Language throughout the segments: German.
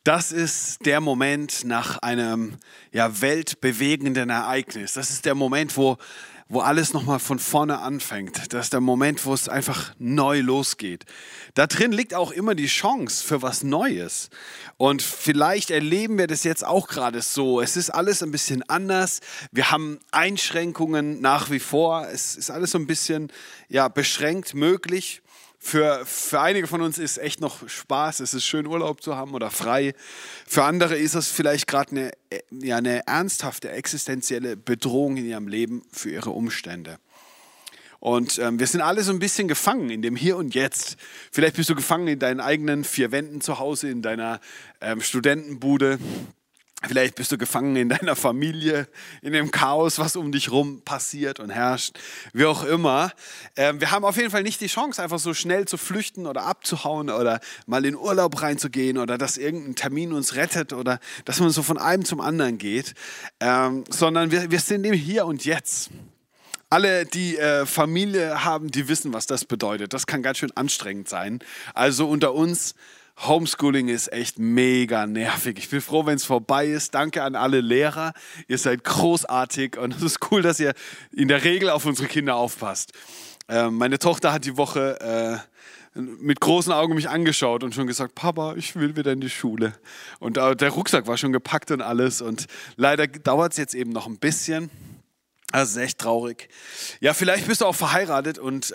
Das ist der Moment nach einem weltbewegenden Ereignis. Das ist der Moment, wo alles nochmal von vorne anfängt. Das ist der Moment, wo es einfach neu losgeht. Da drin liegt auch immer die Chance für was Neues. Und vielleicht erleben wir das jetzt auch gerade so. Es ist alles ein bisschen anders. Wir haben Einschränkungen nach wie vor. Es ist alles so ein bisschen beschränkt möglich. Für einige von uns ist echt noch Spaß, es ist schön Urlaub zu haben oder frei. Für andere ist es vielleicht gerade eine ernsthafte existenzielle Bedrohung in ihrem Leben für ihre Umstände. Und wir sind alle so ein bisschen gefangen in dem Hier und Jetzt. Vielleicht bist du gefangen in deinen eigenen vier Wänden zu Hause, in deiner Studentenbude. Vielleicht bist du gefangen in deiner Familie, in dem Chaos, was um dich rum passiert und herrscht, wie auch immer. Wir haben auf jeden Fall nicht die Chance, einfach so schnell zu flüchten oder abzuhauen oder mal in Urlaub reinzugehen oder dass irgendein Termin uns rettet oder dass man so von einem zum anderen geht, sondern wir sind im Hier und Jetzt. Alle, die Familie haben, die wissen, was das bedeutet. Das kann ganz schön anstrengend sein. Also unter uns, Homeschooling ist echt mega nervig. Ich bin froh, wenn es vorbei ist. Danke an alle Lehrer. Ihr seid großartig und es ist cool, dass ihr in der Regel auf unsere Kinder aufpasst. Meine Tochter hat die Woche mit großen Augen mich angeschaut und schon gesagt, Papa, ich will wieder in die Schule. Und der Rucksack war schon gepackt und alles. Und leider dauert es jetzt eben noch ein bisschen. Das ist echt traurig. Ja, vielleicht bist du auch verheiratet und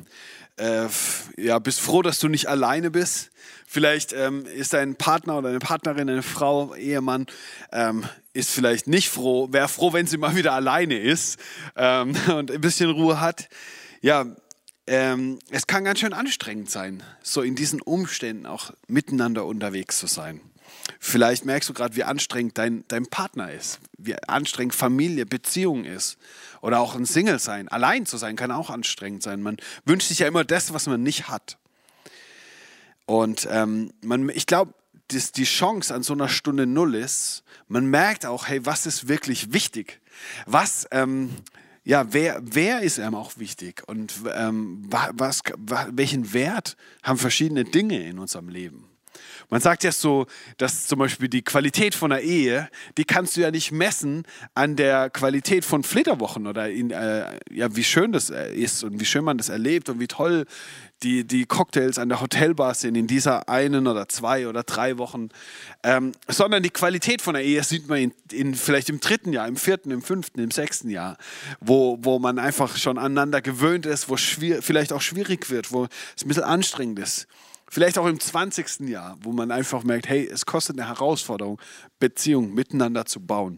bist froh, dass du nicht alleine bist. Vielleicht ist dein Partner oder eine Partnerin, eine Frau, Ehemann, ist vielleicht nicht froh, wäre froh, wenn sie mal wieder alleine ist und ein bisschen Ruhe hat. Ja, es kann ganz schön anstrengend sein, so in diesen Umständen auch miteinander unterwegs zu sein. Vielleicht merkst du gerade, wie anstrengend dein Partner ist, wie anstrengend Familie, Beziehung ist. Oder auch ein Single sein, allein zu sein, kann auch anstrengend sein. Man wünscht sich ja immer das, was man nicht hat. Und ich glaube, dass die Chance an so einer Stunde Null ist, man merkt auch, hey, was ist wirklich wichtig? Wer ist einem auch wichtig? Und welchen Wert haben verschiedene Dinge in unserem Leben? Man sagt ja so, dass zum Beispiel die Qualität von einer Ehe, die kannst du ja nicht messen an der Qualität von Flitterwochen oder wie schön das ist und wie schön man das erlebt und wie toll die Cocktails an der Hotelbar sind in dieser einen oder 2 oder 3 Wochen. Sondern die Qualität von einer Ehe sieht man vielleicht im 3. Jahr, im 4., im 5., im 6. Jahr, wo man einfach schon aneinander gewöhnt ist, wo vielleicht auch schwierig wird, wo es ein bisschen anstrengend ist. Vielleicht auch im 20. Jahr, wo man einfach merkt, hey, es kostet eine Herausforderung, Beziehungen miteinander zu bauen.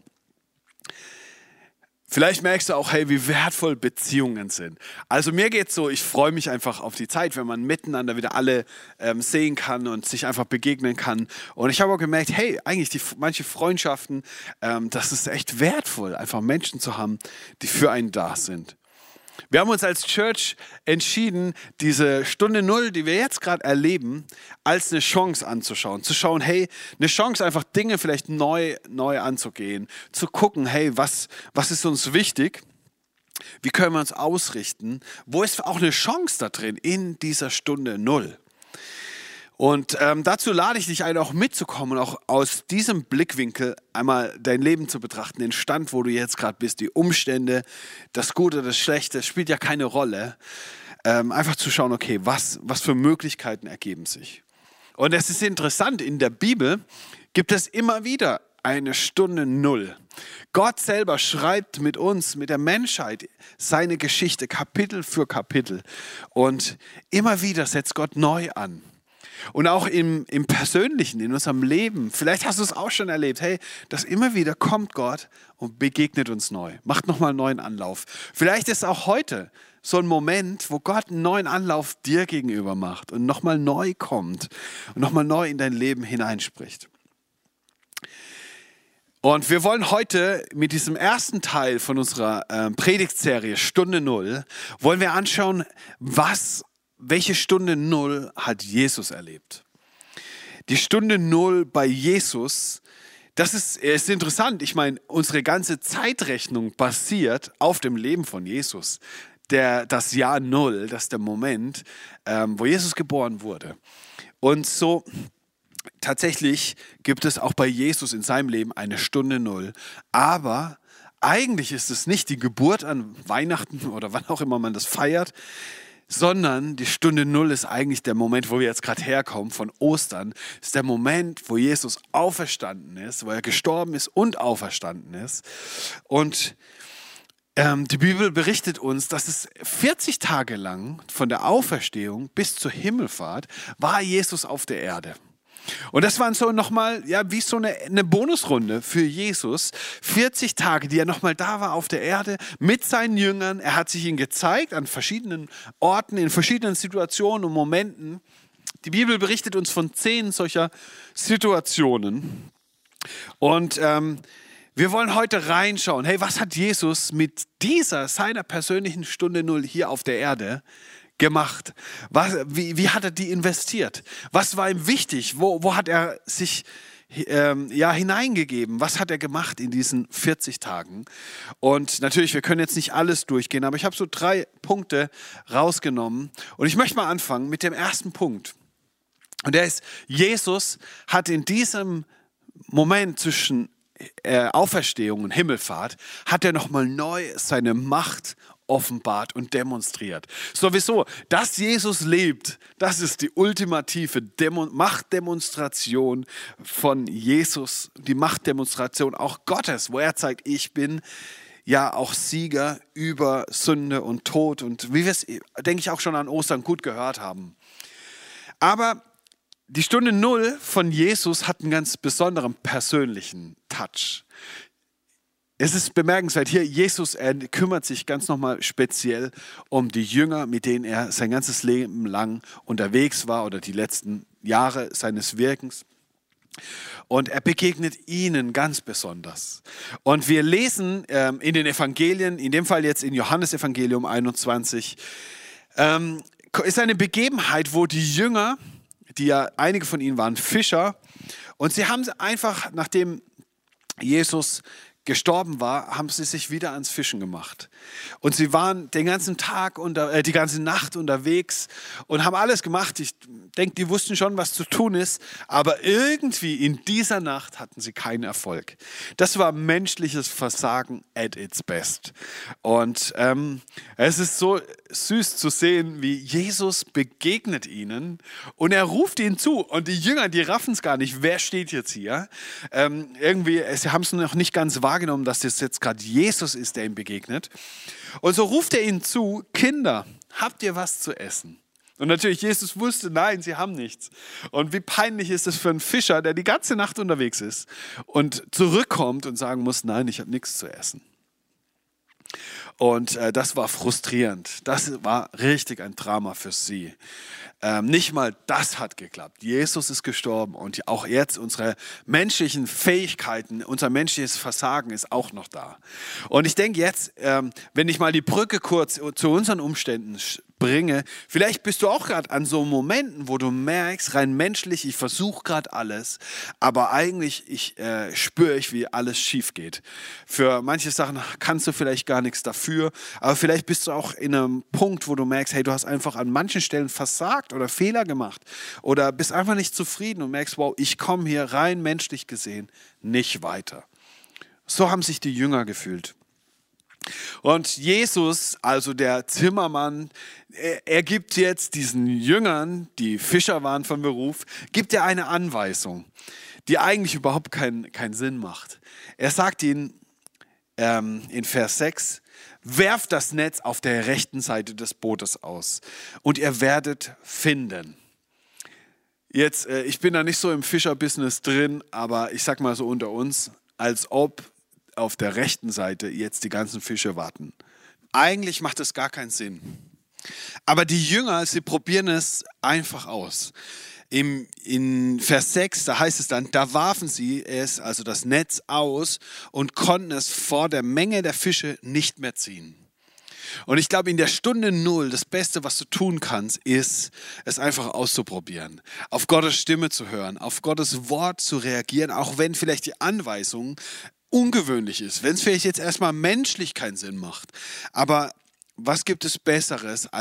Vielleicht merkst du auch, hey, wie wertvoll Beziehungen sind. Also mir geht's so, ich freue mich einfach auf die Zeit, wenn man miteinander wieder alle sehen kann und sich einfach begegnen kann. Und ich habe auch gemerkt, hey, eigentlich manche Freundschaften, das ist echt wertvoll, einfach Menschen zu haben, die für einen da sind. Wir haben uns als Church entschieden, diese Stunde Null, die wir jetzt gerade erleben, als eine Chance anzuschauen. Zu schauen, hey, eine Chance, einfach Dinge vielleicht neu anzugehen. Zu gucken, hey, was ist uns wichtig? Wie können wir uns ausrichten? Wo ist auch eine Chance da drin in dieser Stunde Null? Und dazu lade ich dich ein, auch mitzukommen und auch aus diesem Blickwinkel einmal dein Leben zu betrachten, den Stand, wo du jetzt gerade bist, die Umstände, das Gute, das Schlechte, spielt ja keine Rolle. Einfach zu schauen, okay, was für Möglichkeiten ergeben sich. Und es ist interessant, in der Bibel gibt es immer wieder eine Stunde Null. Gott selber schreibt mit uns, mit der Menschheit, seine Geschichte Kapitel für Kapitel. Und immer wieder setzt Gott neu an. Und auch im Persönlichen, in unserem Leben, vielleicht hast du es auch schon erlebt, hey, dass immer wieder kommt Gott und begegnet uns neu, macht nochmal einen neuen Anlauf. Vielleicht ist auch heute so ein Moment, wo Gott einen neuen Anlauf dir gegenüber macht und nochmal neu kommt und nochmal neu in dein Leben hineinspricht. Und wir wollen heute mit diesem ersten Teil von unserer Predigtserie Stunde Null, wollen wir anschauen, welche Stunde Null hat Jesus erlebt? Die Stunde Null bei Jesus, das ist interessant. Ich meine, unsere ganze Zeitrechnung basiert auf dem Leben von Jesus. Das Jahr Null, das ist der Moment, wo Jesus geboren wurde. Und so tatsächlich gibt es auch bei Jesus in seinem Leben eine Stunde Null. Aber eigentlich ist es nicht die Geburt an Weihnachten oder wann auch immer man das feiert, sondern die Stunde Null ist eigentlich der Moment, wo wir jetzt gerade herkommen von Ostern. Ist der Moment, wo Jesus auferstanden ist, wo er gestorben ist und auferstanden ist. Und die Bibel berichtet uns, dass es 40 Tage lang von der Auferstehung bis zur Himmelfahrt war Jesus auf der Erde. Und das waren so nochmal, ja, wie so eine Bonusrunde für Jesus. 40 Tage, die er nochmal da war auf der Erde mit seinen Jüngern. Er hat sich ihnen gezeigt an verschiedenen Orten, in verschiedenen Situationen und Momenten. Die Bibel berichtet uns von 10 solcher Situationen. Und wir wollen heute reinschauen, hey, was hat Jesus mit seiner persönlichen Stunde Null hier auf der Erde gemacht? Wie hat er die investiert? Was war ihm wichtig? Wo hat er sich hineingegeben? Was hat er gemacht in diesen 40 Tagen? Und natürlich, wir können jetzt nicht alles durchgehen, aber ich habe so 3 Punkte rausgenommen. Und ich möchte mal anfangen mit dem ersten Punkt. Und der ist, Jesus hat in diesem Moment zwischen Auferstehung und Himmelfahrt, hat er nochmal neu seine Macht offenbart und demonstriert. Sowieso, dass Jesus lebt, das ist die ultimative Machtdemonstration von Jesus, die Machtdemonstration auch Gottes, wo er zeigt, ich bin ja auch Sieger über Sünde und Tod und wie wir es, denke ich, auch schon an Ostern gut gehört haben. Aber die Stunde Null von Jesus hat einen ganz besonderen persönlichen Touch. Es ist bemerkenswert, hier Jesus, er kümmert sich ganz nochmal speziell um die Jünger, mit denen er sein ganzes Leben lang unterwegs war oder die letzten Jahre seines Wirkens. Und er begegnet ihnen ganz besonders. Und wir lesen in den Evangelien, in dem Fall jetzt in Johannesevangelium 21, ist eine Begebenheit, wo die Jünger, einige von ihnen waren Fischer, und sie haben einfach, nachdem Jesus gestorben war, haben sie sich wieder ans Fischen gemacht. Und sie waren den ganzen Tag, die ganze Nacht unterwegs und haben alles gemacht. Ich denke, die wussten schon, was zu tun ist, aber irgendwie in dieser Nacht hatten sie keinen Erfolg. Das war menschliches Versagen at its best. Und es ist so süß zu sehen, wie Jesus begegnet ihnen und er ruft ihnen zu. Und die Jünger, die raffen es gar nicht, wer steht jetzt hier? Sie haben es noch nicht ganz wahrgenommen, dass das jetzt gerade Jesus ist, der ihm begegnet. Und so ruft er ihnen zu, Kinder, habt ihr was zu essen? Und natürlich, Jesus wusste, nein, sie haben nichts. Und wie peinlich ist es für einen Fischer, der die ganze Nacht unterwegs ist und zurückkommt und sagen muss, nein, ich habe nichts zu essen. Und das war frustrierend. Das war richtig ein Drama für sie. Nicht mal das hat geklappt. Jesus ist gestorben und auch jetzt unsere menschlichen Fähigkeiten, unser menschliches Versagen ist auch noch da. Und ich denke jetzt, wenn ich mal die Brücke kurz zu unseren Umständen bringe, vielleicht bist du auch gerade an so Momenten, wo du merkst, rein menschlich, ich versuche gerade alles, aber eigentlich spüre ich, wie alles schief geht. Für manche Sachen kannst du vielleicht gar nichts dafür, aber vielleicht bist du auch in einem Punkt, wo du merkst, hey, du hast einfach an manchen Stellen versagt oder Fehler gemacht oder bist einfach nicht zufrieden und merkst, wow, ich komme hier rein menschlich gesehen nicht weiter. So haben sich die Jünger gefühlt. Und Jesus, also der Zimmermann, er gibt jetzt diesen Jüngern, die Fischer waren von Beruf, gibt er eine Anweisung, die eigentlich überhaupt keinen Sinn macht. Er sagt ihnen in Vers 6, werft das Netz auf der rechten Seite des Bootes aus und ihr werdet finden. Jetzt, ich bin da nicht so im Fischerbusiness drin, aber ich sag mal so unter uns, als ob auf der rechten Seite jetzt die ganzen Fische warten. Eigentlich macht es gar keinen Sinn. Aber die Jünger, sie probieren es einfach aus. In Vers 6, da heißt es dann, da warfen sie es, also das Netz, aus und konnten es vor der Menge der Fische nicht mehr ziehen. Und ich glaube, in der Stunde Null, das Beste, was du tun kannst, ist, es einfach auszuprobieren. Auf Gottes Stimme zu hören, auf Gottes Wort zu reagieren, auch wenn vielleicht die Anweisung ungewöhnlich ist, wenn es vielleicht jetzt erstmal menschlich keinen Sinn macht. Aber was gibt es Besseres, als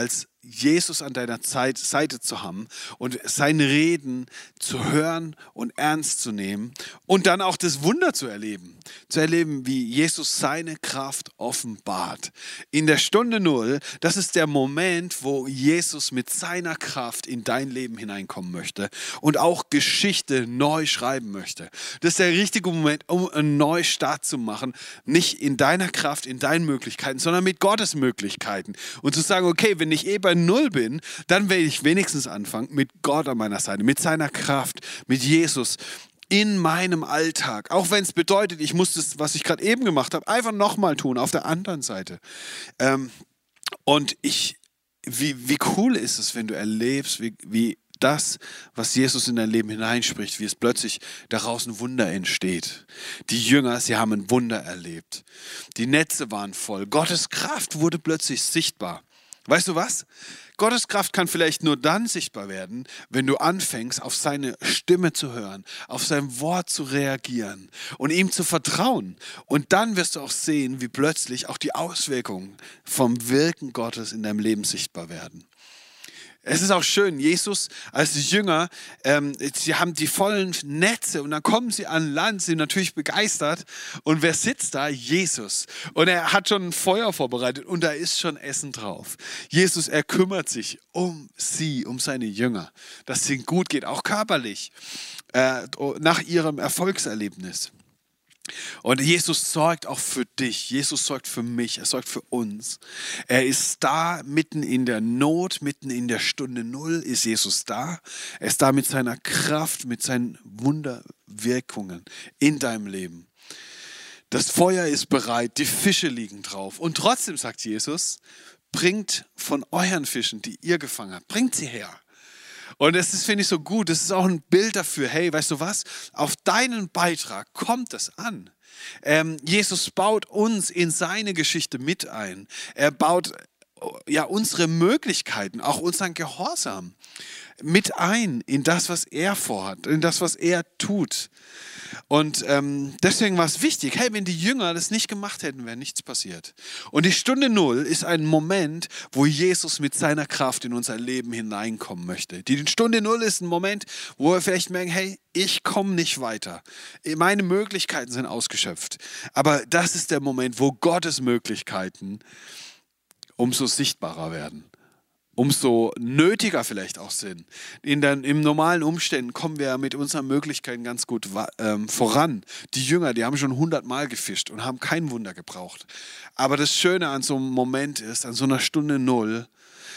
Jesus an deiner Seite zu haben und seine Reden zu hören und ernst zu nehmen und dann auch das Wunder zu erleben. Zu erleben, wie Jesus seine Kraft offenbart. In der Stunde Null, das ist der Moment, wo Jesus mit seiner Kraft in dein Leben hineinkommen möchte und auch Geschichte neu schreiben möchte. Das ist der richtige Moment, um einen Neustart zu machen. Nicht in deiner Kraft, in deinen Möglichkeiten, sondern mit Gottes Möglichkeiten. Und zu sagen, okay, wenn ich bei Null bin, dann werde ich wenigstens anfangen mit Gott an meiner Seite, mit seiner Kraft, mit Jesus in meinem Alltag. Auch wenn es bedeutet, ich muss das, was ich gerade eben gemacht habe, einfach nochmal tun, auf der anderen Seite. Wie cool ist es, wenn du erlebst, wie das, was Jesus in dein Leben hineinspricht, wie es plötzlich daraus ein Wunder entsteht. Die Jünger, sie haben ein Wunder erlebt. Die Netze waren voll. Gottes Kraft wurde plötzlich sichtbar. Weißt du was? Gottes Kraft kann vielleicht nur dann sichtbar werden, wenn du anfängst, auf seine Stimme zu hören, auf sein Wort zu reagieren und ihm zu vertrauen. Und dann wirst du auch sehen, wie plötzlich auch die Auswirkungen vom Wirken Gottes in deinem Leben sichtbar werden. Es ist auch schön, Jesus als die Jünger, sie haben die vollen Netze und dann kommen sie an Land, sind natürlich begeistert. Und wer sitzt da? Jesus. Und er hat schon ein Feuer vorbereitet und da ist schon Essen drauf. Jesus, er kümmert sich um sie, um seine Jünger, dass es ihnen gut geht, auch körperlich, nach ihrem Erfolgserlebnis. Und Jesus sorgt auch für dich, Jesus sorgt für mich, er sorgt für uns. Er ist da mitten in der Not, mitten in der Stunde Null ist Jesus da. Er ist da mit seiner Kraft, mit seinen Wunderwirkungen in deinem Leben. Das Feuer ist bereit, die Fische liegen drauf. Und trotzdem sagt Jesus, bringt von euren Fischen, die ihr gefangen habt, bringt sie her. Und das ist, finde ich, so gut. Das ist auch ein Bild dafür, hey, weißt du was? Auf deinen Beitrag kommt es an. Jesus baut uns in seine Geschichte mit ein. Er baut ja unsere Möglichkeiten, auch unseren Gehorsam mit ein in das, was er vorhat, in das, was er tut. Und deswegen war es wichtig, hey, wenn die Jünger das nicht gemacht hätten, wäre nichts passiert. Und die Stunde Null ist ein Moment, wo Jesus mit seiner Kraft in unser Leben hineinkommen möchte. Die Stunde Null ist ein Moment, wo wir vielleicht merken, hey, ich komme nicht weiter. Meine Möglichkeiten sind ausgeschöpft. Aber das ist der Moment, wo Gottes Möglichkeiten umso sichtbarer werden. Umso nötiger vielleicht auch sind. Im normalen Umständen kommen wir mit unseren Möglichkeiten ganz gut voran. Die Jünger, die haben schon 100-mal gefischt und haben kein Wunder gebraucht. Aber das Schöne an so einem Moment ist, an so einer Stunde Null,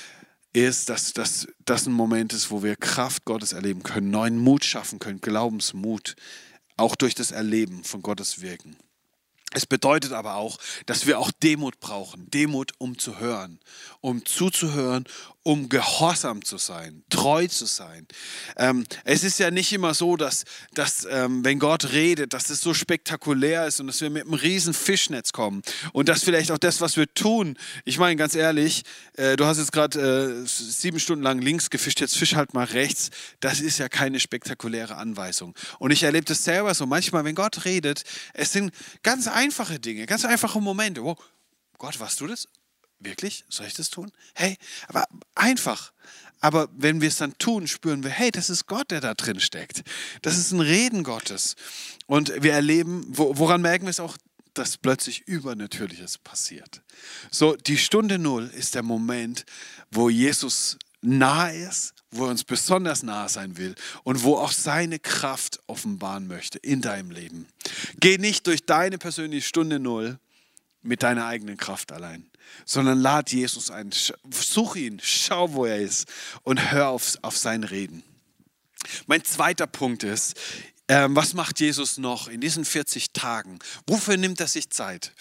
ist, dass das ein Moment ist, wo wir Kraft Gottes erleben können, neuen Mut schaffen können, Glaubensmut, auch durch das Erleben von Gottes Wirken. Es bedeutet aber auch, dass wir auch Demut brauchen. Demut, um zu hören, um zuzuhören, um gehorsam zu sein, treu zu sein. Es ist ja nicht immer so, dass wenn Gott redet, dass es so spektakulär ist und dass wir mit einem riesen Fischnetz kommen. Und dass vielleicht auch das, was wir tun, ich meine ganz ehrlich, du hast jetzt gerade 7 Stunden lang links gefischt, jetzt fisch halt mal rechts. Das ist ja keine spektakuläre Anweisung. Und ich erlebe das selber so. Manchmal, wenn Gott redet, es sind ganz einfache Dinge, ganz einfache Momente. Wow, Gott, warst du das? Wirklich? Soll ich das tun? Hey, aber einfach. Aber wenn wir es dann tun, spüren wir, hey, das ist Gott, der da drin steckt. Das ist ein Reden Gottes. Und wir erleben, woran merken wir es auch, dass plötzlich Übernatürliches passiert. So, die Stunde Null ist der Moment, wo Jesus nahe ist, wo er uns besonders nahe sein will und wo auch seine Kraft offenbaren möchte in deinem Leben. Geh nicht durch deine persönliche Stunde Null mit deiner eigenen Kraft allein, sondern lad Jesus ein, such ihn, schau, wo er ist und hör auf sein Reden. Mein zweiter Punkt ist, was macht Jesus noch in diesen 40 Tagen? Wofür nimmt er sich Zeit?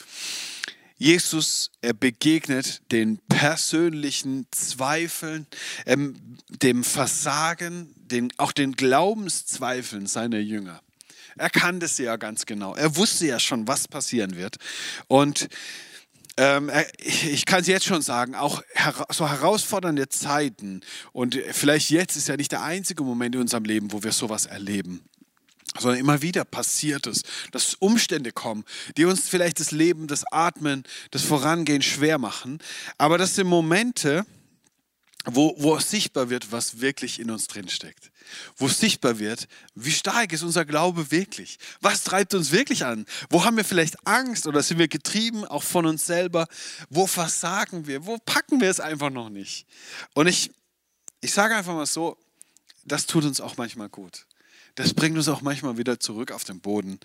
Jesus, er begegnet den persönlichen Zweifeln, dem Versagen, auch den Glaubenszweifeln seiner Jünger. Er kannte sie ja ganz genau. Er wusste ja schon, was passieren wird. Und ich kann es jetzt schon sagen, auch so herausfordernde Zeiten und vielleicht jetzt ist ja nicht der einzige Moment in unserem Leben, wo wir sowas erleben. Sondern immer wieder passiert es, dass Umstände kommen, die uns vielleicht das Leben, das Atmen, das Vorangehen schwer machen. Aber das sind Momente, wo sichtbar wird, was wirklich in uns drin steckt. Wo sichtbar wird, wie stark ist unser Glaube wirklich? Was treibt uns wirklich an? Wo haben wir vielleicht Angst oder sind wir getrieben, auch von uns selber? Wo versagen wir? Wo packen wir es einfach noch nicht? Und ich sage einfach mal so, das tut uns auch manchmal gut. Das bringt uns auch manchmal wieder zurück auf den Boden.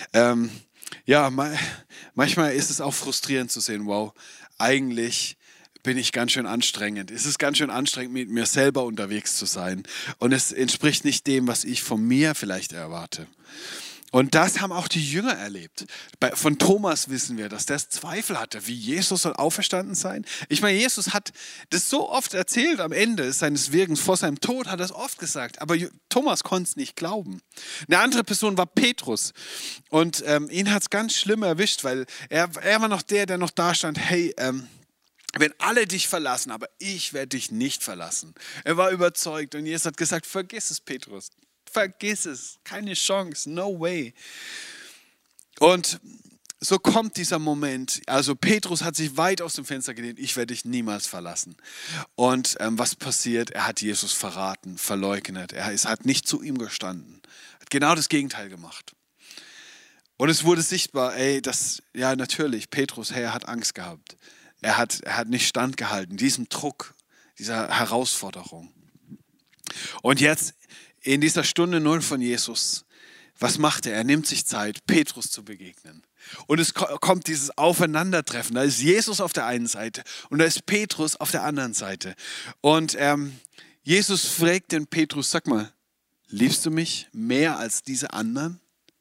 Manchmal ist es auch frustrierend zu sehen, wow, eigentlich bin ich ganz schön anstrengend. Es ist ganz schön anstrengend, mit mir selber unterwegs zu sein. Und es entspricht nicht dem, was ich von mir vielleicht erwarte. Und das haben auch die Jünger erlebt. Von Thomas wissen wir, dass der Zweifel hatte, wie Jesus soll auferstanden sein. Ich meine, Jesus hat das so oft erzählt am Ende seines Wirkens, vor seinem Tod hat er es oft gesagt, aber Thomas konnte es nicht glauben. Eine andere Person war Petrus und ihn hat es ganz schlimm erwischt, weil er war noch der noch da stand, hey, wenn alle dich verlassen, aber ich werde dich nicht verlassen. Er war überzeugt und Jesus hat gesagt, vergiss es, Petrus. Vergiss es, keine Chance, no way. Und so kommt dieser Moment, also Petrus hat sich weit aus dem Fenster gelehnt, ich werde dich niemals verlassen. Und was passiert? Er hat Jesus verraten, verleugnet, er hat nicht zu ihm gestanden, hat genau das Gegenteil gemacht. Und es wurde sichtbar, natürlich, Petrus, er hat Angst gehabt. Er hat nicht standgehalten, diesem Druck, dieser Herausforderung. Und jetzt in dieser Stunde 0 von Jesus, was macht er? Er nimmt sich Zeit, Petrus zu begegnen. Und es kommt dieses Aufeinandertreffen. Da ist Jesus auf der einen Seite und da ist Petrus auf der anderen Seite. Und Jesus fragt den Petrus, sag mal, liebst du mich mehr als diese anderen?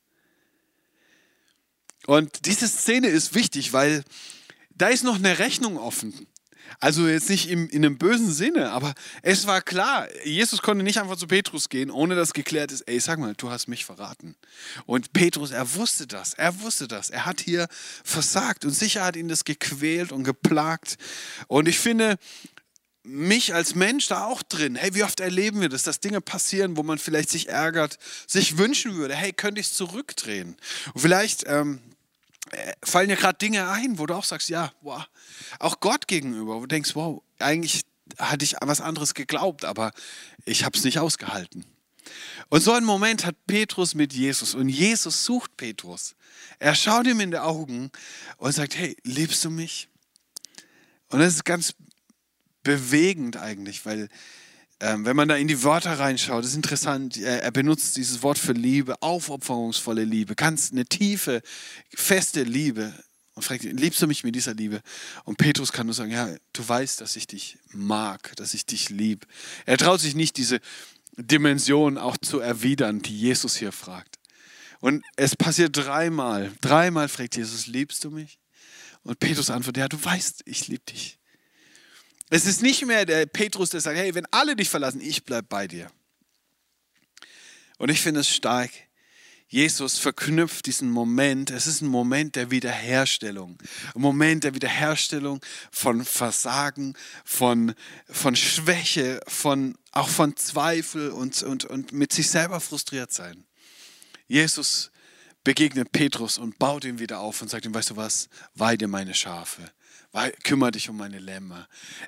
Und diese Szene ist wichtig, weil da ist noch eine Rechnung offen. Also jetzt nicht in einem bösen Sinne, aber es war klar, Jesus konnte nicht einfach zu Petrus gehen, ohne dass geklärt ist, ey, sag mal, du hast mich verraten. Und Petrus, er wusste das, er hat hier versagt und sicher hat ihn das gequält und geplagt. Und ich finde, mich als Mensch da auch drin, hey, wie oft erleben wir das, dass Dinge passieren, wo man vielleicht sich ärgert, sich wünschen würde, hey, könnte ich es zurückdrehen? Und vielleicht fallen dir gerade Dinge ein, wo du auch sagst, ja, wow, auch Gott gegenüber, wo du denkst, wow, eigentlich hatte ich was anderes geglaubt, aber ich habe es nicht ausgehalten. Und so einen Moment hat Petrus mit Jesus und Jesus sucht Petrus. Er schaut ihm in die Augen und sagt, hey, liebst du mich? Und das ist ganz bewegend eigentlich, weil wenn man da in die Wörter reinschaut, ist interessant, er benutzt dieses Wort für Liebe, aufopferungsvolle Liebe, ganz eine tiefe, feste Liebe und fragt, liebst du mich mit dieser Liebe? Und Petrus kann nur sagen, ja, du weißt, dass ich dich mag, dass ich dich liebe. Er traut sich nicht, diese Dimension auch zu erwidern, die Jesus hier fragt. Und es passiert dreimal fragt Jesus, liebst du mich? Und Petrus antwortet, ja, du weißt, ich liebe dich. Es ist nicht mehr der Petrus, der sagt, hey, wenn alle dich verlassen, ich bleibe bei dir. Und ich finde es stark. Jesus verknüpft diesen Moment, es ist ein Moment der Wiederherstellung. Ein Moment der Wiederherstellung von Versagen, von Schwäche, auch von Zweifel und mit sich selber frustriert sein. Jesus begegnet Petrus und baut ihn wieder auf und sagt ihm, weißt du was, weide meine Schafe. Kümmere dich um meine Lämmer.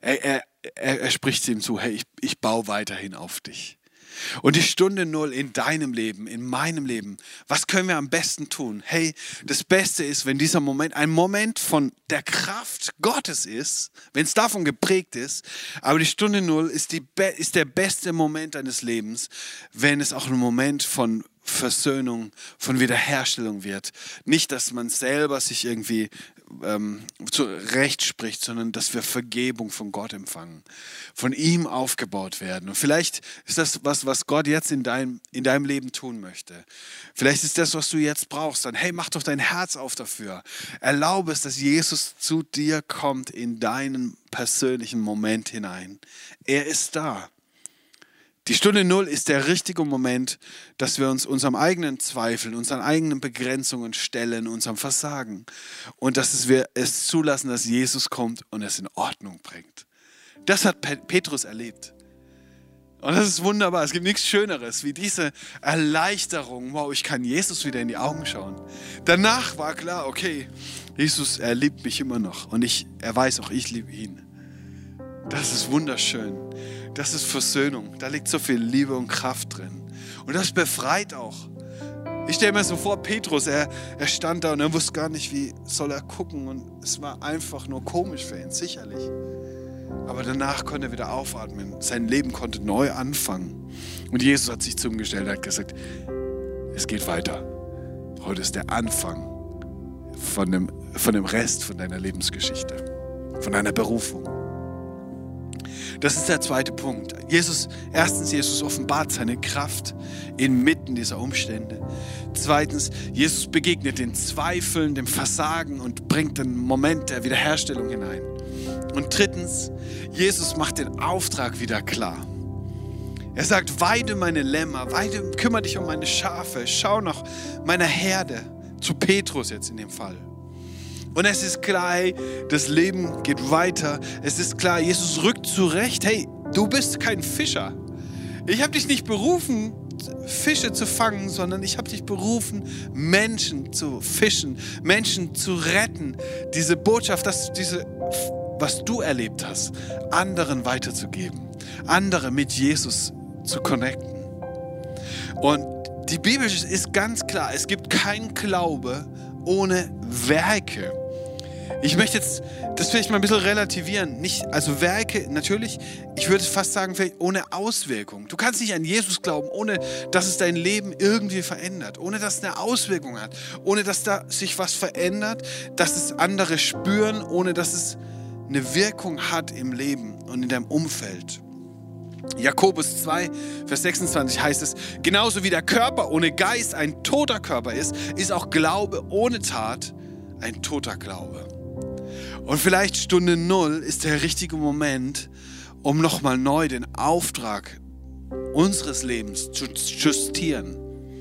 Er spricht ihm zu, hey, ich baue weiterhin auf dich. Und die Stunde 0 in deinem Leben, in meinem Leben, was können wir am besten tun? Hey, das Beste ist, wenn dieser Moment ein Moment von der Kraft Gottes ist, wenn es davon geprägt ist, aber die Stunde 0 ist der beste Moment deines Lebens, wenn es auch ein Moment von Versöhnung, von Wiederherstellung wird. Nicht, dass man selber sich irgendwie zurecht spricht, sondern dass wir Vergebung von Gott empfangen, von ihm aufgebaut werden. Und vielleicht ist das was Gott jetzt in deinem Leben tun möchte. Vielleicht ist das, was du jetzt brauchst. Dann, hey, mach doch dein Herz auf dafür. Erlaube es, dass Jesus zu dir kommt in deinen persönlichen Moment hinein. Er ist da. Die Stunde 0 ist der richtige Moment, dass wir uns unserem eigenen Zweifeln, unseren eigenen Begrenzungen stellen, unserem Versagen. Und dass wir es zulassen, dass Jesus kommt und es in Ordnung bringt. Das hat Petrus erlebt. Und das ist wunderbar. Es gibt nichts Schöneres wie diese Erleichterung. Wow, ich kann Jesus wieder in die Augen schauen. Danach war klar, okay, Jesus, er liebt mich immer noch. Und er weiß auch, ich liebe ihn. Das ist wunderschön. Das ist Versöhnung. Da liegt so viel Liebe und Kraft drin. Und das befreit auch. Ich stelle mir so vor, Petrus, er stand da und er wusste gar nicht, wie soll er gucken. Und es war einfach nur komisch für ihn, sicherlich. Aber danach konnte er wieder aufatmen. Sein Leben konnte neu anfangen. Und Jesus hat sich zu ihm gestellt und hat gesagt, es geht weiter. Heute ist der Anfang von dem Rest von deiner Lebensgeschichte, von deiner Berufung. Das ist der zweite Punkt. Jesus offenbart seine Kraft inmitten dieser Umstände. Zweitens, Jesus begegnet den Zweifeln, dem Versagen und bringt einen Moment der Wiederherstellung hinein. Und drittens, Jesus macht den Auftrag wieder klar. Er sagt, weide meine Lämmer, kümmere dich um meine Schafe, schau nach meiner Herde, zu Petrus jetzt in dem Fall. Und es ist klar, hey, das Leben geht weiter. Es ist klar, Jesus rückt zurecht. Hey, du bist kein Fischer. Ich habe dich nicht berufen, Fische zu fangen, sondern ich habe dich berufen, Menschen zu fischen, Menschen zu retten. Diese Botschaft, was du erlebt hast, anderen weiterzugeben, andere mit Jesus zu connecten. Und die Bibel ist ganz klar, es gibt keinen Glaube ohne Werke. Ich möchte jetzt das vielleicht mal ein bisschen relativieren. Also Werke, natürlich, ich würde fast sagen, vielleicht ohne Auswirkung. Du kannst nicht an Jesus glauben, ohne dass es dein Leben irgendwie verändert, ohne dass es eine Auswirkung hat, ohne dass da sich was verändert, dass es andere spüren, ohne dass es eine Wirkung hat im Leben und in deinem Umfeld. Jakobus 2, Vers 26 heißt es, genauso wie der Körper ohne Geist ein toter Körper ist, ist auch Glaube ohne Tat ein toter Glaube. Und vielleicht Stunde 0 ist der richtige Moment, um nochmal neu den Auftrag unseres Lebens zu justieren.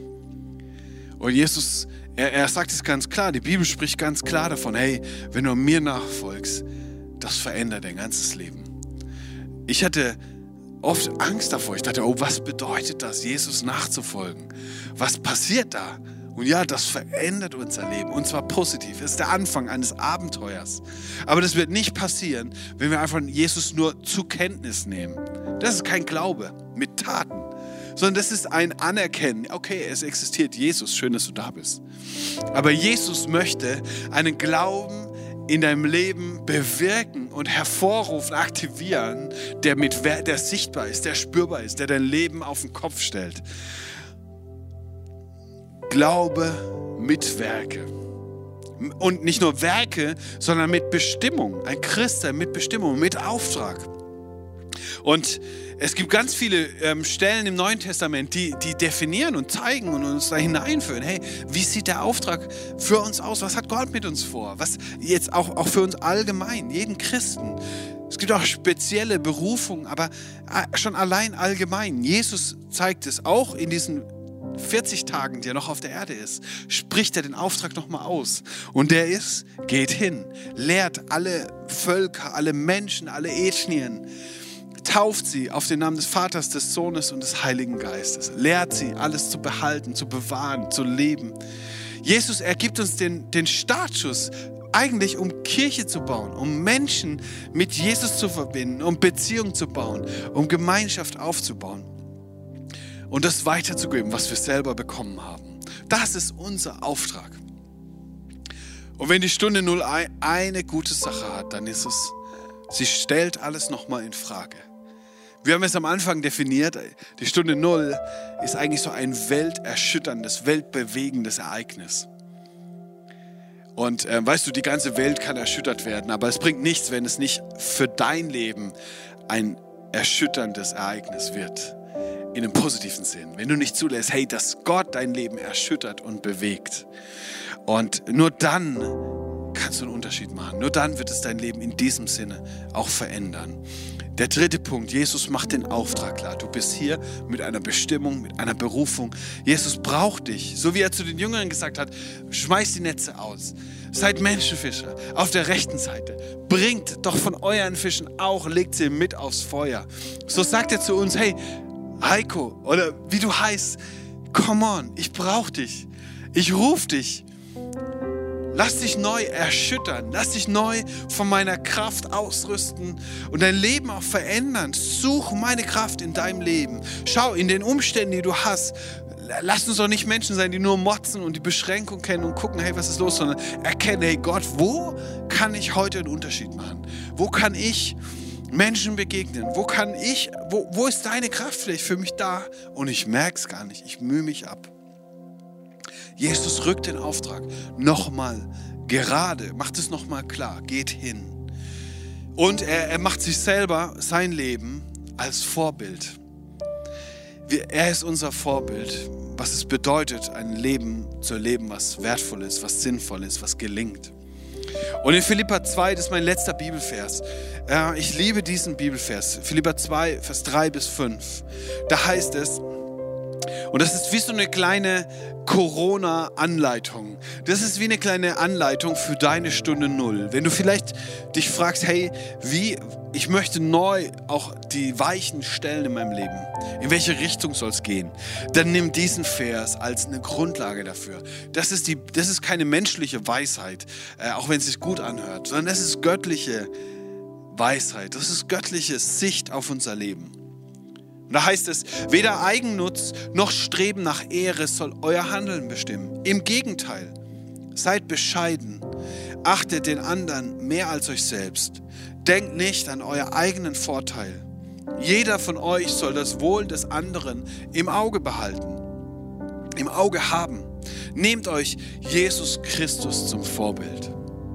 Und Jesus, er sagt es ganz klar, die Bibel spricht ganz klar davon, hey, wenn du mir nachfolgst, das verändert dein ganzes Leben. Ich hatte oft Angst davor. Ich dachte, oh, was bedeutet das, Jesus nachzufolgen? Was passiert da? Und ja, das verändert unser Leben und zwar positiv. Das ist der Anfang eines Abenteuers. Aber das wird nicht passieren, wenn wir einfach Jesus nur zur Kenntnis nehmen. Das ist kein Glaube mit Taten, sondern das ist ein Anerkennen. Okay, es existiert Jesus, schön, dass du da bist. Aber Jesus möchte einen Glauben in deinem Leben bewirken und hervorrufen, aktivieren, der sichtbar ist, der spürbar ist, der dein Leben auf den Kopf stellt. Glaube mit Werke. Und nicht nur Werke, sondern mit Bestimmung. Ein Christ mit Bestimmung, mit Auftrag. Und es gibt ganz viele Stellen im Neuen Testament, die definieren und zeigen und uns da hineinführen. Hey, wie sieht der Auftrag für uns aus? Was hat Gott mit uns vor? Was jetzt auch für uns allgemein, jeden Christen. Es gibt auch spezielle Berufungen, aber schon allein allgemein. Jesus zeigt es auch in diesen 40 Tagen, die er noch auf der Erde ist, spricht er den Auftrag nochmal aus. Und der ist, geht hin, lehrt alle Völker, alle Menschen, alle Ethnien, tauft sie auf den Namen des Vaters, des Sohnes und des Heiligen Geistes. Lehrt sie, alles zu behalten, zu bewahren, zu leben. Jesus, er gibt uns den Startschuss, eigentlich um Kirche zu bauen, um Menschen mit Jesus zu verbinden, um Beziehung zu bauen, um Gemeinschaft aufzubauen. Und das weiterzugeben, was wir selber bekommen haben. Das ist unser Auftrag. Und wenn die Stunde 0 eine gute Sache hat, dann ist es, sie stellt alles nochmal in Frage. Wir haben es am Anfang definiert, die Stunde 0 ist eigentlich so ein welterschütterndes, weltbewegendes Ereignis. Und weißt du, die ganze Welt kann erschüttert werden, aber es bringt nichts, wenn es nicht für dein Leben ein erschütterndes Ereignis wird. In einem positiven Sinn. Wenn du nicht zulässt, hey, dass Gott dein Leben erschüttert und bewegt. Und nur dann kannst du einen Unterschied machen. Nur dann wird es dein Leben in diesem Sinne auch verändern. Der dritte Punkt, Jesus macht den Auftrag klar. Du bist hier mit einer Bestimmung, mit einer Berufung. Jesus braucht dich. So wie er zu den Jüngern gesagt hat, schmeißt die Netze aus. Seid Menschenfischer auf der rechten Seite. Bringt doch von euren Fischen auch, legt sie mit aufs Feuer. So sagt er zu uns, hey, Heiko, oder wie du heißt, come on, ich brauche dich. Ich rufe dich. Lass dich neu erschüttern. Lass dich neu von meiner Kraft ausrüsten und dein Leben auch verändern. Such meine Kraft in deinem Leben. Schau in den Umständen, die du hast. Lass uns doch nicht Menschen sein, die nur motzen und die Beschränkung kennen und gucken, hey, was ist los, sondern erkenne, hey Gott, wo kann ich heute einen Unterschied machen? Wo kann ich Menschen begegnen? Wo ist deine Kraft vielleicht für mich da? Und ich merke es gar nicht, ich mühe mich ab. Jesus rückt den Auftrag nochmal gerade, macht es nochmal klar, geht hin. Und er macht sich selber, sein Leben als Vorbild. Er ist unser Vorbild, was es bedeutet, ein Leben zu leben, was wertvoll ist, was sinnvoll ist, was gelingt. Und in Philipper 2, das ist mein letzter Bibelvers. Ich liebe diesen Bibelvers. Philipper 2, Vers 3 bis 5. Da heißt es, und das ist wie so eine kleine Corona-Anleitung. Das ist wie eine kleine Anleitung für deine Stunde Null. Wenn du vielleicht dich fragst, hey, ich möchte neu auch die Weichen stellen in meinem Leben. In welche Richtung soll es gehen? Dann nimm diesen Vers als eine Grundlage dafür. Das ist keine menschliche Weisheit, auch wenn es sich gut anhört, sondern das ist göttliche Weisheit. Das ist göttliche Sicht auf unser Leben. Und da heißt es, weder Eigennutz noch Streben nach Ehre soll euer Handeln bestimmen. Im Gegenteil, seid bescheiden, achtet den anderen mehr als euch selbst. Denkt nicht an euer eigenen Vorteil. Jeder von euch soll das Wohl des anderen im Auge behalten, im Auge haben. Nehmt euch Jesus Christus zum Vorbild.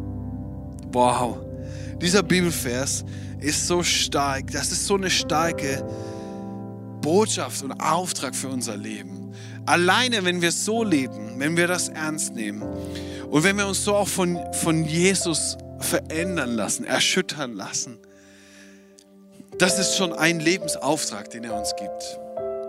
Wow, dieser Bibelvers ist so stark, das ist so eine starke Botschaft und Auftrag für unser Leben. Alleine, wenn wir so leben, wenn wir das ernst nehmen und wenn wir uns so auch von Jesus verändern lassen, erschüttern lassen, das ist schon ein Lebensauftrag, den er uns gibt.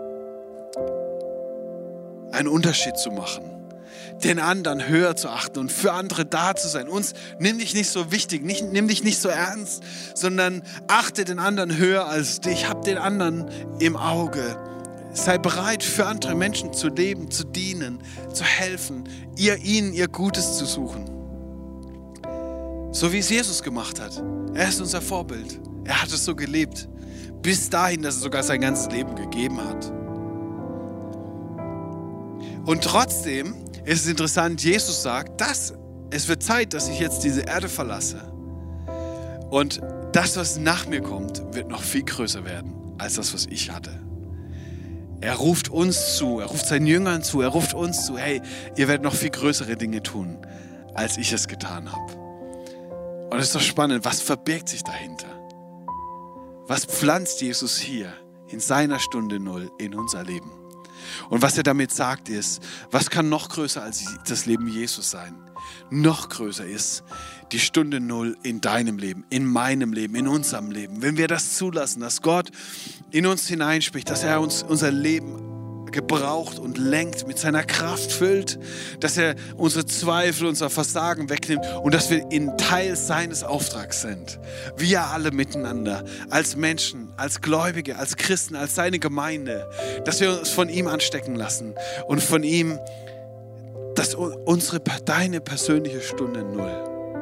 Einen Unterschied zu machen, den anderen höher zu achten und für andere da zu sein. Nimm dich nicht so wichtig, nimm dich nicht so ernst, sondern achte den anderen höher als dich. Hab den anderen im Auge. Sei bereit, für andere Menschen zu leben, zu dienen, zu helfen, ihnen ihr Gutes zu suchen. So wie es Jesus gemacht hat. Er ist unser Vorbild. Er hat es so gelebt. Bis dahin, dass er sogar sein ganzes Leben gegeben hat. Und trotzdem ist es interessant, Jesus sagt, es wird Zeit, dass ich jetzt diese Erde verlasse. Und das, was nach mir kommt, wird noch viel größer werden, als das, was ich hatte. Er ruft uns zu, er ruft seinen Jüngern zu, er ruft uns zu, hey, ihr werdet noch viel größere Dinge tun, als ich es getan habe. Und es ist doch spannend, was verbirgt sich dahinter? Was pflanzt Jesus hier in seiner Stunde Null in unser Leben? Und was er damit sagt ist, was kann noch größer als das Leben Jesus sein? Noch größer ist die Stunde Null in deinem Leben, in meinem Leben, in unserem Leben. Wenn wir das zulassen, dass Gott in uns hineinspricht, dass er uns unser Leben gebraucht und lenkt, mit seiner Kraft füllt, dass er unsere Zweifel, unser Versagen wegnimmt und dass wir in Teil seines Auftrags sind. Wir alle miteinander, als Menschen, als Gläubige, als Christen, als seine Gemeinde, dass wir uns von ihm anstecken lassen und von ihm, dass deine persönliche Stunde Null.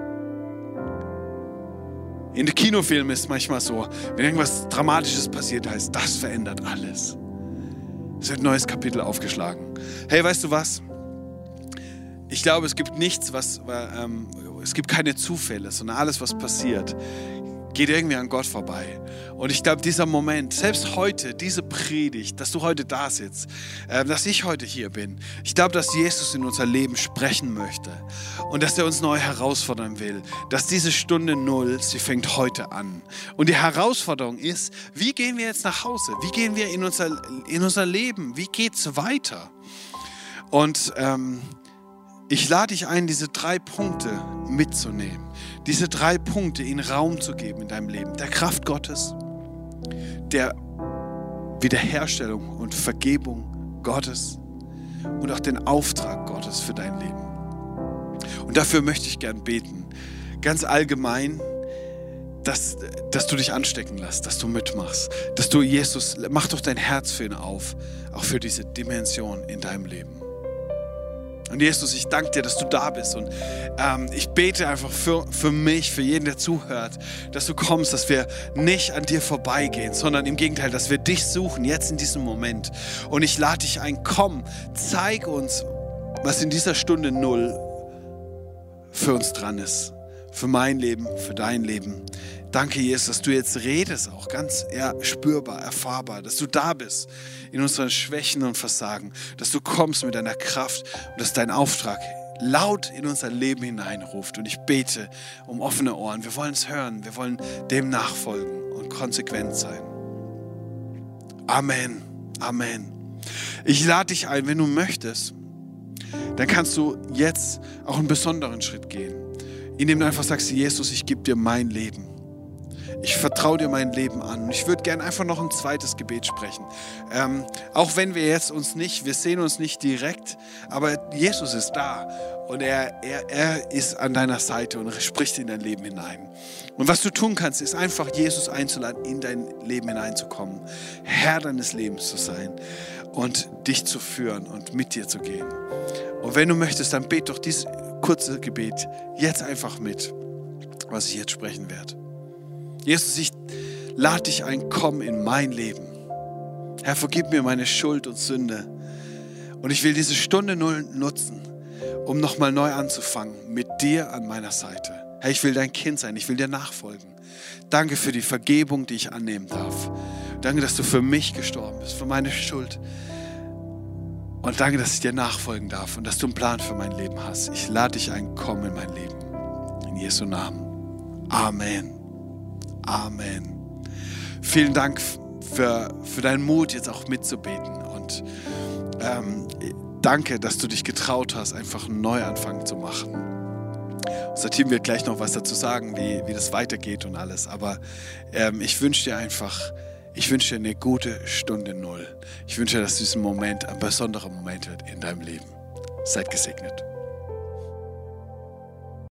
In den Kinofilmen ist es manchmal so, wenn irgendwas Dramatisches passiert, heißt, das verändert alles. Es wird ein neues Kapitel aufgeschlagen. Hey, weißt du was? Ich glaube, es gibt nichts, es gibt keine Zufälle, sondern alles, was passiert, geht irgendwie an Gott vorbei. Und ich glaube, dieser Moment, selbst heute, diese Predigt, dass du heute da sitzt, dass ich heute hier bin, ich glaube, dass Jesus in unser Leben sprechen möchte und dass er uns neu herausfordern will, dass diese Stunde Null, sie fängt heute an. Und die Herausforderung ist, wie gehen wir jetzt nach Hause? Wie gehen wir in unser Leben? Wie geht's weiter? Und ich lade dich ein, diese 3 Punkte mitzunehmen. Diese 3 Punkte in Raum zu geben in deinem Leben. Der Kraft Gottes, der Wiederherstellung und Vergebung Gottes und auch den Auftrag Gottes für dein Leben. Und dafür möchte ich gern beten. Ganz allgemein, dass du dich anstecken lässt, dass du mitmachst. Dass du Jesus, mach doch dein Herz für ihn auf, auch für diese Dimension in deinem Leben. Und Jesus, ich danke dir, dass du da bist. Und ich bete einfach für mich, für jeden, der zuhört, dass du kommst, dass wir nicht an dir vorbeigehen, sondern im Gegenteil, dass wir dich suchen, jetzt in diesem Moment. Und ich lade dich ein, komm, zeig uns, was in dieser Stunde 0 für uns dran ist. Für mein Leben, für dein Leben. Danke, Jesus, dass du jetzt redest, auch ganz spürbar, erfahrbar, dass du da bist in unseren Schwächen und Versagen, dass du kommst mit deiner Kraft und dass dein Auftrag laut in unser Leben hineinruft. Und ich bete um offene Ohren. Wir wollen es hören, wir wollen dem nachfolgen und konsequent sein. Amen, Amen. Ich lade dich ein, wenn du möchtest, dann kannst du jetzt auch einen besonderen Schritt gehen, indem du einfach sagst, Jesus, ich gebe dir mein Leben. Ich vertraue dir mein Leben an. Und ich würde gerne einfach noch ein zweites Gebet sprechen. Auch wenn wir jetzt wir sehen uns nicht direkt, aber Jesus ist da und er ist an deiner Seite und spricht in dein Leben hinein. Und was du tun kannst, ist einfach Jesus einzuladen, in dein Leben hineinzukommen, Herr deines Lebens zu sein und dich zu führen und mit dir zu gehen. Und wenn du möchtest, dann bete doch dieses kurze Gebet jetzt einfach mit, was ich jetzt sprechen werde. Jesus, ich lade dich ein, komm in mein Leben. Herr, vergib mir meine Schuld und Sünde. Und ich will diese Stunde 0 nutzen, um nochmal neu anzufangen, mit dir an meiner Seite. Herr, ich will dein Kind sein, ich will dir nachfolgen. Danke für die Vergebung, die ich annehmen darf. Danke, dass du für mich gestorben bist, für meine Schuld. Und danke, dass ich dir nachfolgen darf und dass du einen Plan für mein Leben hast. Ich lade dich ein, komm in mein Leben. In Jesu Namen. Amen. Amen. Vielen Dank für deinen Mut, jetzt auch mitzubeten. Und danke, dass du dich getraut hast, einfach einen Neuanfang zu machen. Unser Team wird gleich noch was dazu sagen, wie das weitergeht und alles. Aber ich wünsche dir eine gute Stunde 0. Ich wünsche dir, dass dieser Moment ein besonderer Moment wird in deinem Leben. Seid gesegnet.